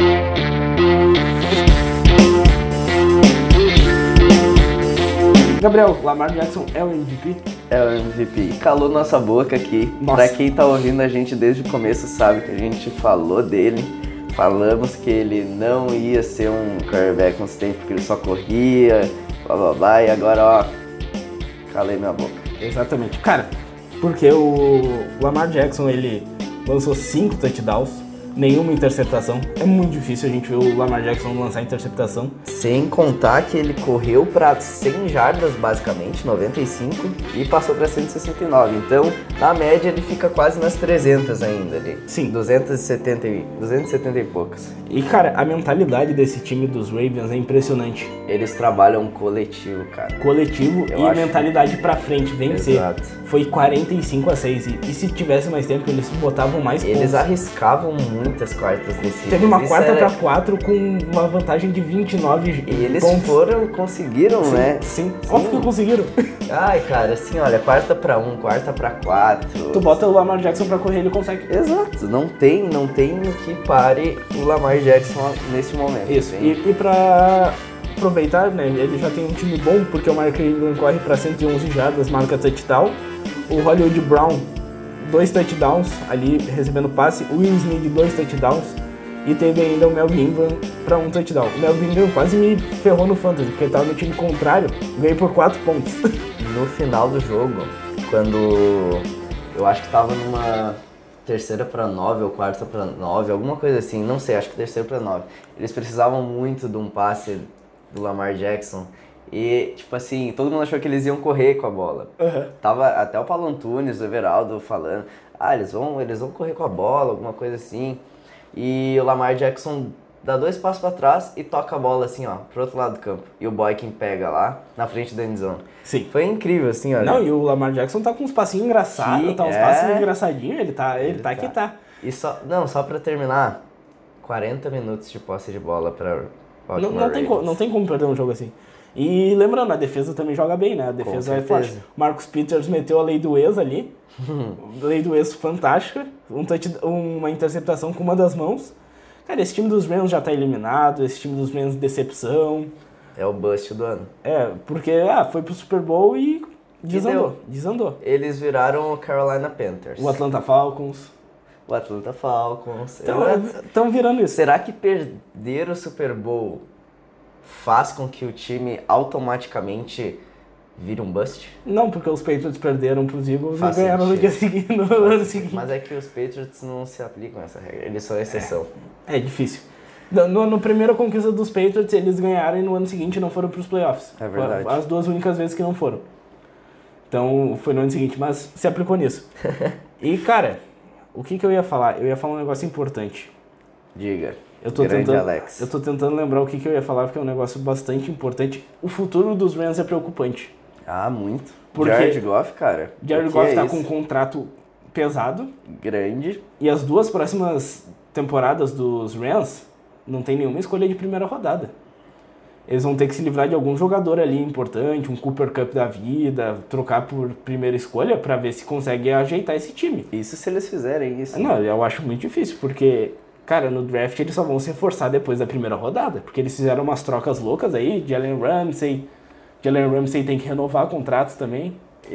Gabriel, Lamar Jackson é o M V P? É o M V P. Calou nossa boca aqui. Nossa. Pra quem tá ouvindo a gente desde o começo sabe que a gente falou dele. Falamos que ele não ia ser um quarterback uns tempos, porque ele só corria, blá blá blá. E agora, ó, calei minha boca. Exatamente. Cara, porque o Lamar Jackson, ele lançou cinco touchdowns, nenhuma interceptação. É muito difícil a gente ver o Lamar Jackson lançar interceptação. Sem contar que ele correu para cem jardas, basicamente, noventa e cinco, e passou para cento e sessenta e nove. Então, na média, ele fica quase nas trezentas ainda ali. Sim. duzentos e setenta e, duzentos e setenta e poucas. E, cara, a mentalidade desse time dos Ravens é impressionante. Eles trabalham coletivo, cara. Coletivo Eu e acho... mentalidade pra frente, vencer. Exato. Foi quarenta e cinco a seis. E, e se tivesse mais tempo, eles botavam mais eles pontos. Eles arriscavam muitas quartas desse. Teve uma Isso quarta era... pra quatro com uma vantagem de vinte e nove E eles pontos. foram, conseguiram, sim, né? Sim, sim. Óbvio que conseguiram. Ai, cara, assim, olha, quarta pra um, quarta pra quatro. Tu bota o Lamar Jackson pra correr, ele consegue. Exato, não tem, não tem o que pare o Lamar Jackson nesse momento. Isso, e, e pra aproveitar, né, ele já tem um time bom, porque o Mark Ingram corre pra cento e onze jardas, marca touchdown. O Hollywood Brown, dois touchdowns ali, recebendo passe. O Will Smith, dois touchdowns. E teve ainda o Melvin Ingram para um touchdown. O Melvin Ingram quase me ferrou no fantasy, porque ele tava no time contrário, ganhei por quatro pontos. No final do jogo, quando eu acho que tava numa terceira para nove ou quarta para nove, alguma coisa assim, não sei, acho que terceira para nove. Eles precisavam muito de um passe do Lamar Jackson. E, tipo assim, todo mundo achou que eles iam correr com a bola. Uhum. Tava até o Paulo Antunes, o Everaldo falando, ah, eles vão, eles vão correr com a bola, alguma coisa assim. E o Lamar Jackson dá dois passos pra trás e toca a bola assim, ó, pro outro lado do campo. E o Boykin pega lá, na frente da endzone. Sim. Foi incrível, assim, olha. Não, e o Lamar Jackson tá com uns passinhos engraçados, tá uns é... passinhos engraçadinhos, ele tá, ele, ele tá, tá que tá. E só, não, só pra terminar, quarenta minutos de posse de bola pra Não, não, tem, não tem como perder um jogo assim. E lembrando, a defesa também joga bem, né? A defesa é forte. Marcus Peters meteu a lei do ex ali. Lei do ex fantástica. Um touch, uma interceptação com uma das mãos. Cara, esse time dos Rams já tá eliminado. Esse time dos Rams, decepção. É o bust do ano. É, porque ah, foi pro Super Bowl e desandou. E desandou. Eles viraram o Carolina Panthers. O Atlanta Falcons. O Atlanta Falcons. Estão virando isso. Será que perder o Super Bowl faz com que o time automaticamente vire um bust? Não, porque os Patriots perderam pros Eagles Faz e ganharam no, dia sentido. seguinte, no ano seguinte. Mas é que os Patriots não se aplicam a essa regra, eles são exceção. É, é difícil. No, no, no primeira conquista dos Patriots, eles ganharam e no ano seguinte não foram pros playoffs. É verdade. As duas únicas vezes que não foram. Então, foi no ano seguinte, mas se aplicou nisso. E, cara, o que, que eu ia falar? Eu ia falar um negócio importante. Diga, Eu tô, grande tentando, Alex. eu tô tentando lembrar o que, que eu ia falar, porque é um negócio bastante importante. O futuro dos Rams é preocupante. Ah, muito. Porque Jared Goff, cara. Jared o que Goff é tá isso? com um contrato pesado Grande. e as duas próximas temporadas dos Rams não tem nenhuma escolha de primeira rodada. Eles vão ter que se livrar de algum jogador ali importante, um Cooper Kupp da vida, trocar por primeira escolha pra ver se consegue ajeitar esse time. Isso se eles fizerem isso. Não, eu acho muito difícil, porque, cara, no draft eles só vão se reforçar depois da primeira rodada, porque eles fizeram umas trocas loucas aí, Jalen Ramsey, Jalen Ramsey tem que renovar contratos também.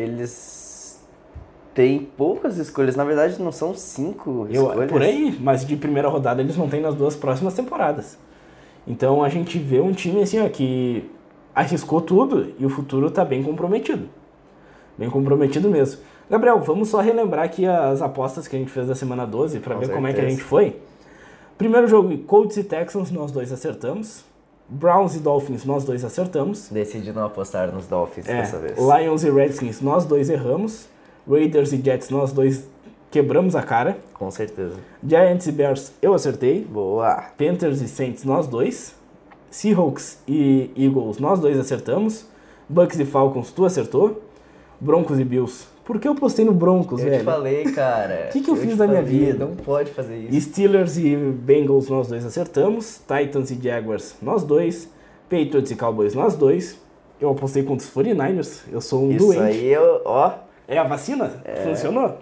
Eles têm poucas escolhas, na verdade não são cinco Eu, escolhas. por aí, mas de primeira rodada eles não têm nas duas próximas temporadas. Então a gente vê um time assim, ó, que arriscou tudo e o futuro tá bem comprometido. Bem comprometido mesmo. Gabriel, vamos só relembrar aqui as apostas que a gente fez da semana doze para ver Com como é que a certeza. gente foi. Primeiro jogo, Colts e Texans, nós dois acertamos. Browns e Dolphins, nós dois acertamos. Decidi não apostar nos Dolphins É, dessa vez. Lions e Redskins, nós dois erramos. Raiders e Jets, nós dois quebramos a cara. Com certeza. Giants e Bears, eu acertei. Boa. Panthers e Saints, nós dois. Seahawks e Eagles, nós dois acertamos. Bucks e Falcons, tu acertou. Broncos e Bills. Por que eu postei no Broncos, Eu velho? te falei, cara. O que que eu fiz te da minha falei, vida? Não pode fazer isso. Steelers e Bengals, nós dois acertamos. Titans e Jaguars, nós dois. Patriots e Cowboys, nós dois. Eu apostei contra os forty-niners. Eu sou um Isso doente. aí, eu, ó. É a vacina? Funcionou?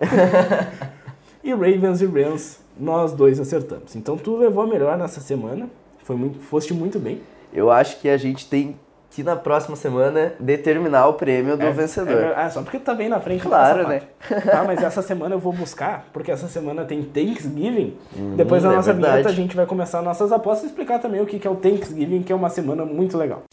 E Ravens e Rams, nós dois acertamos. Então tu levou a melhor nessa semana. Foi muito, foste muito bem. Eu acho que a gente tem que na próxima semana determinar o prêmio do É, vencedor. é, ah, só porque tu tá bem na frente. Claro, nessa parte. Tá, mas essa semana eu vou buscar, porque essa semana tem Thanksgiving. Hum, Depois da é nossa verdade. vinheta a gente vai começar nossas apostas e explicar também o que que é o Thanksgiving, que é uma semana muito legal.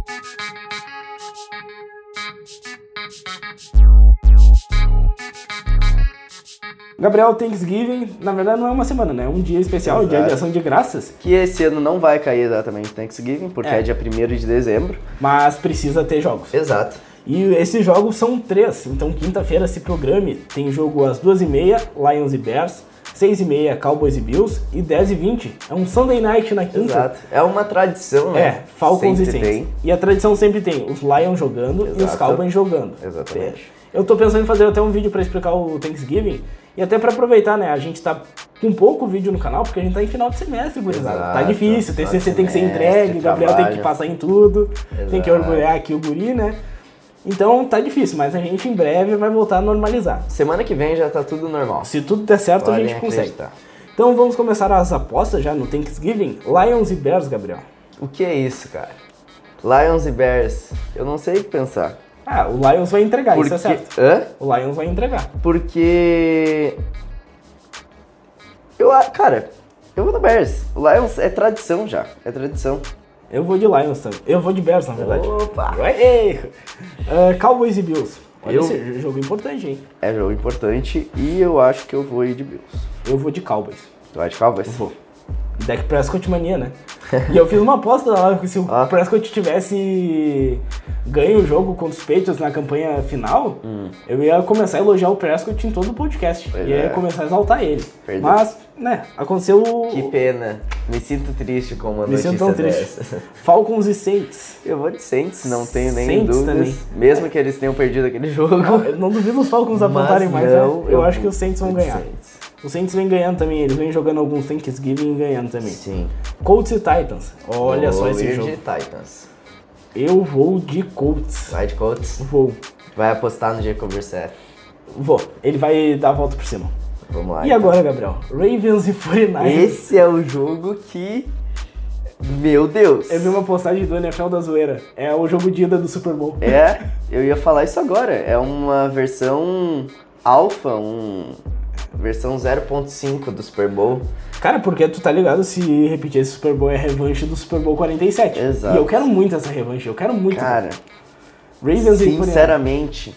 Gabriel, Thanksgiving, na verdade não é uma semana, né? É um dia especial, dia de Exato. ação de graças, Que esse ano não vai cair exatamente Thanksgiving, porque É. é, dia primeiro de dezembro. mas precisa ter jogos. Exato. E esses jogos são três, então quinta-feira se programe, tem jogo às duas e meia, Lions e Bears, seis e meia, Cowboys e Bills, e dez e vinte, é um Sunday Night na quinta. Exato. É uma tradição, né? É, Falcons Sempre e Saints. tem. E a tradição sempre tem os Lions jogando e os Exato. Cowboys jogando. Exatamente. Eu tô pensando em fazer até um vídeo pra explicar o Thanksgiving e até pra aproveitar, né? A gente tá com pouco vídeo no canal porque a gente tá em final de semestre, gurizada. Exato. Tá difícil, o T C C tem que ser Semestre, entregue, o Gabriel tem que trabalho. passar em tudo, tem que Exato. orgulhar aqui o guri, né? Então tá difícil, mas a gente em breve vai voltar a normalizar. Semana que vem já tá tudo normal. Se tudo der certo, a Podem gente consegue. acreditar. Então vamos começar as apostas já no Thanksgiving. Lions e Bears, Gabriel. O que é isso, cara? Lions e Bears. Eu não sei o que pensar. Ah, o Lions vai entregar, Porque... isso é certo. Hã? O Lions vai entregar. Porque... Eu, a- cara, eu vou no Bears. O Lions é tradição já. É tradição. Eu vou de Lions também. Eu vou de Bears, na verdade. Opa! Ei! Uh, Cowboys e Bills. Olha Eu- esse jogo importante, hein? É jogo importante e eu acho que eu vou ir de Bills. Eu vou de Cowboys. Tu vai de Cowboys? Vou. Dak Prescott mania, né? E eu fiz uma aposta lá, que se o Ah. Prescott tivesse ganho o jogo contra os Patriots na campanha final, eu ia começar a elogiar o Prescott em todo o podcast. Pois ia é. começar a exaltar ele. Perdeu. Mas, né, aconteceu o... Que pena. Me sinto triste com uma Me notícia sinto tão triste. dessa. Falcons e Saints. Eu vou de Saints, não tenho nem Saints dúvidas. também. Mesmo que eles tenham perdido aquele jogo. Não, eu não duvido os Falcons apontarem mais, né? não, Eu, acho vou que os Saints vão de ganhar. Saints. Os Saints vêm ganhando também, eles vêm jogando alguns Thanksgiving e ganhando também. Sim. Colts e Titans. Olha só Vou esse ir jogo. de Titans. Eu vou de Colts. Vai de Colts. Vou. Vai apostar no Jacob Brissett. Vou. Ele vai dar a volta por cima. Vamos lá. E agora, Gabriel? Ravens e forty-niners. Esse é o jogo que... Meu Deus. Eu vi uma postagem do N F L da zoeira. É o jogo de ida do Super Bowl. É, eu ia falar isso agora. É uma versão alfa, um... versão zero ponto cinco do Super Bowl. Cara, porque tu tá ligado se repetir esse Super Bowl é a revanche do Super Bowl quarenta e sete. Exato. E eu quero muito essa revanche, eu quero muito. Cara, Ravens sinceramente,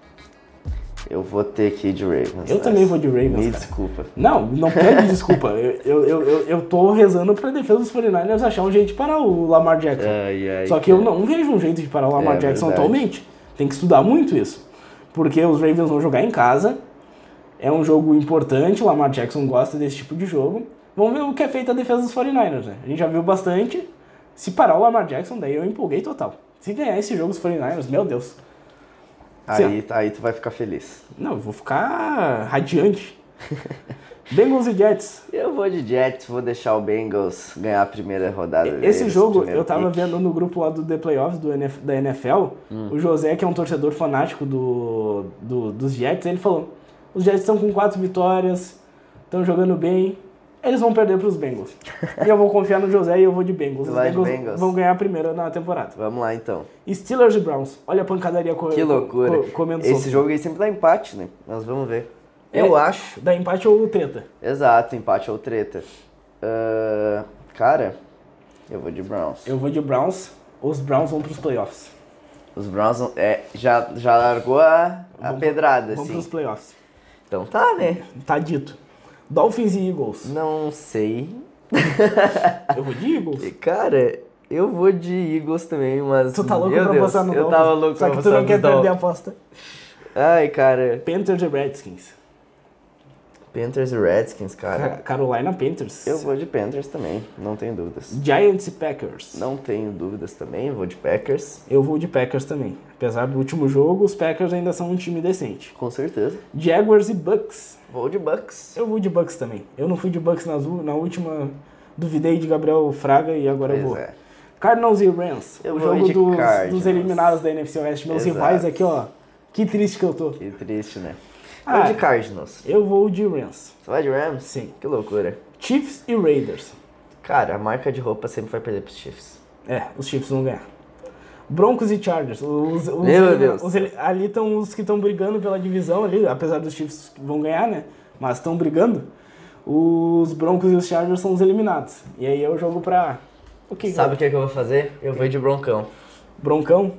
eu vou ter que ir de Ravens. Eu também vou de Ravens, Me cara. desculpa. Não, não pede desculpa. Eu, eu, eu, eu, eu tô rezando pra defesa dos quarenta e nove ers achar um jeito de parar o Lamar Jackson. Ai, ai, Só que eu não vejo um jeito de parar o Lamar É Jackson verdade. atualmente. Tem que estudar muito isso. Porque os Ravens vão jogar em casa. É um jogo importante, o Lamar Jackson gosta desse tipo de jogo. Vamos ver o que é feito a defesa dos quarenta e nove ers, né? A gente já viu bastante. Se parar o Lamar Jackson, daí eu empolguei total. Se ganhar esse jogo dos quarenta e nove ers, meu Deus. Aí, aí tu vai ficar feliz. Não, eu vou ficar radiante. Bengals e Jets. Eu vou de Jets, vou deixar o Bengals ganhar a primeira rodada Esse deles, jogo, primeiro eu tava pick. vendo no grupo lá do The Playoffs do N F, da N F L, Hum. o José, que é um torcedor fanático do, do, dos Jets, ele falou, os Jets estão com quatro vitórias, estão jogando bem, eles vão perder pros Bengals. E eu vou confiar no José e eu vou de Bengals. Os Vai de Bengals, Bengals. vão ganhar a primeira na temporada. Vamos lá então. Steelers e Browns. Olha a pancadaria co Que loucura. co comendo Esse solto. jogo aí sempre dá empate, né? Nós vamos ver. É, Eu acho. Dá empate ou treta? Exato, empate ou treta. Ah, cara, eu vou de Browns. Eu vou de Browns. Os Browns vão pros playoffs. Os Browns vão- é, já, já largou a, a Vão- pedrada, Vão assim. pros playoffs. Então tá, né? Tá dito. Dolphins e Eagles. Não sei. Eu vou de Eagles. E, Cara, eu vou de Eagles também, mas. Tu tá louco meu pra Deus, apostar no eu Dolphins. tava louco Só pra que tu não apostar quer nos perder a Dolphins. aposta. Ai, cara. Panthers e Redskins. Panthers e Redskins, cara. Ca- Carolina Panthers. Eu vou de Panthers também, não tenho dúvidas. Giants e Packers. Não tenho dúvidas também, vou de Packers. Eu vou de Packers também. Apesar do último jogo, os Packers ainda são um time decente. Com certeza. Jaguars e Bucks. Vou de Bucks. Eu vou de Bucks também. Eu não fui de Bucks nas, u- na última. Duvidei de Gabriel Fraga e agora eu Pois vou. é. Cardinals e Rams. Eu o vou jogo de dos, Cardinals. dos eliminados da N F C Oeste. Meus Exato. rivais aqui, ó. Que triste que eu tô. Que triste, né? Ah. Vou de Cardinals. Eu vou de Rams. Você vai de Rams? Sim. Que loucura. Chiefs e Raiders. Cara, a marca de roupa sempre vai perder pros Chiefs. É, os Chiefs vão ganhar. Broncos e Chargers. Os, os, Meu os- Deus. os- ali estão os que estão brigando pela divisão ali, apesar dos Chiefs que vão ganhar, né? Mas estão brigando. Os Broncos e os Chargers são os eliminados. E aí é o jogo pra... O que Sabe o que, é que eu vou fazer? Eu vou de Broncão. Broncão?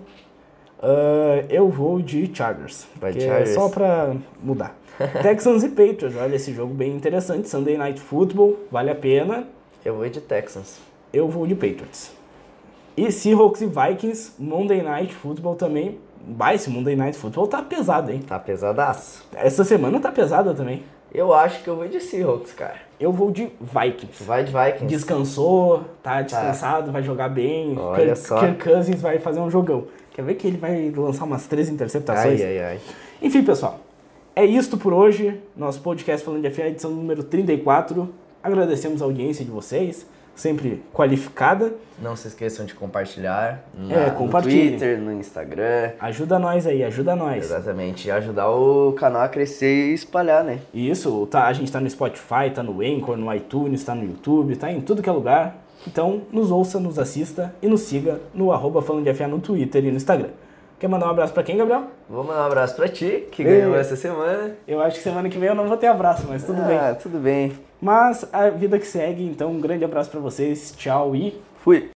Ah, eu vou de Chargers. Vai de que Chargers? É só pra mudar. Texans e Patriots. Olha, esse jogo bem interessante. Sunday Night Football. Vale a pena. Eu vou de Texans. Eu vou de Patriots. E Seahawks e Vikings, Monday Night Football também. Vai, esse Monday Night Football tá pesado, hein? Tá pesadaço. Essa semana tá pesada também. Eu acho que eu vou de Seahawks, cara. Eu vou de Vikings. Tu vai de Vikings? Descansou, tá descansado, vai jogar bem. Olha Kirk, só. Kirk Cousins vai fazer um jogão. Quer ver que ele vai lançar umas três interceptações? Ai, ai, ai. Enfim, pessoal. É isto por hoje. Nosso podcast Falando de F A, edição número trinta e quatro. Agradecemos a audiência de vocês. Sempre qualificada. Não se esqueçam de compartilhar na, É, no compartilhem. Twitter, no Instagram. Ajuda nós aí, ajuda nós. Exatamente. E ajudar o canal a crescer e espalhar, né? Isso, tá, a gente tá no Spotify, tá no Anchor, no iTunes, tá no YouTube, tá em tudo que é lugar. Então, nos ouça, nos assista e nos siga no arroba Falando de F A no Twitter e no Instagram. Quer mandar um abraço pra quem, Gabriel? Vou mandar um abraço pra ti, que Ei. ganhou essa semana. Eu acho que semana que vem eu não vou ter abraço, mas tudo bem. Ah, tudo bem. Mas a vida que segue, então um grande abraço pra vocês, tchau e... Fui.